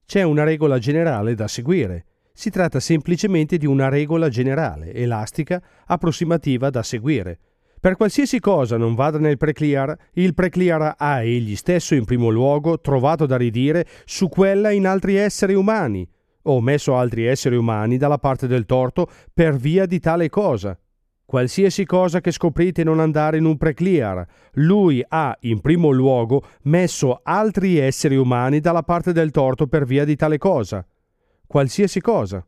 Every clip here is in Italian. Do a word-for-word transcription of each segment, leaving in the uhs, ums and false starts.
C'è una regola generale da seguire. Si tratta semplicemente di una regola generale, elastica, approssimativa da seguire. Per qualsiasi cosa non vada nel preclear, il preclear ha egli stesso in primo luogo trovato da ridire su quella in altri esseri umani, o messo altri esseri umani dalla parte del torto per via di tale cosa. Qualsiasi cosa che scoprite non andare in un preclear, lui ha in primo luogo messo altri esseri umani dalla parte del torto per via di tale cosa. Qualsiasi cosa.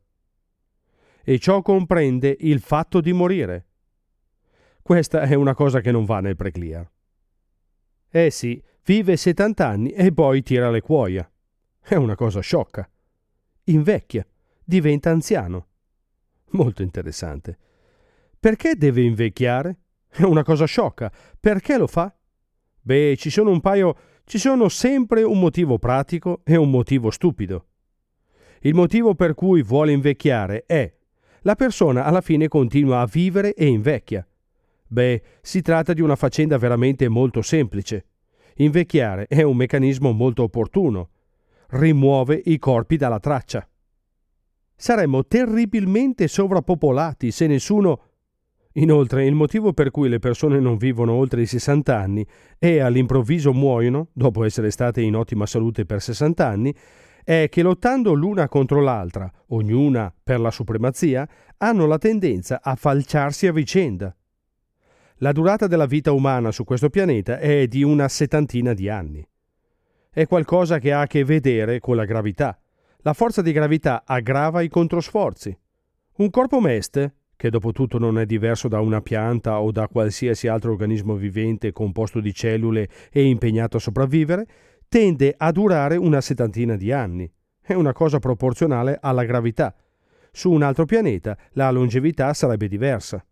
E ciò comprende il fatto di morire. Questa è una cosa che non va nel preclear. Eh sì, vive settanta anni e poi tira le cuoia. È una cosa sciocca. Invecchia, diventa anziano. Molto interessante. Perché deve invecchiare? È una cosa sciocca. Perché lo fa? Beh, ci sono un paio... ci sono sempre un motivo pratico e un motivo stupido. Il motivo per cui vuole invecchiare è: la persona alla fine continua a vivere e invecchia. Beh, si tratta di una faccenda veramente molto semplice. Invecchiare è un meccanismo molto opportuno. Rimuove i corpi dalla traccia. Saremmo terribilmente sovrappopolati se nessuno... Inoltre, il motivo per cui le persone non vivono oltre i sessanta anni e all'improvviso muoiono, dopo essere state in ottima salute per sessanta anni, è che lottando l'una contro l'altra, ognuna per la supremazia, hanno la tendenza a falciarsi a vicenda. La durata della vita umana su questo pianeta è di una settantina di anni. È qualcosa che ha a che vedere con la gravità. La forza di gravità aggrava i controsforzi. Un corpo meste, che dopo tutto non è diverso da una pianta o da qualsiasi altro organismo vivente composto di cellule e impegnato a sopravvivere, tende a durare una settantina di anni. È una cosa proporzionale alla gravità. Su un altro pianeta la longevità sarebbe diversa.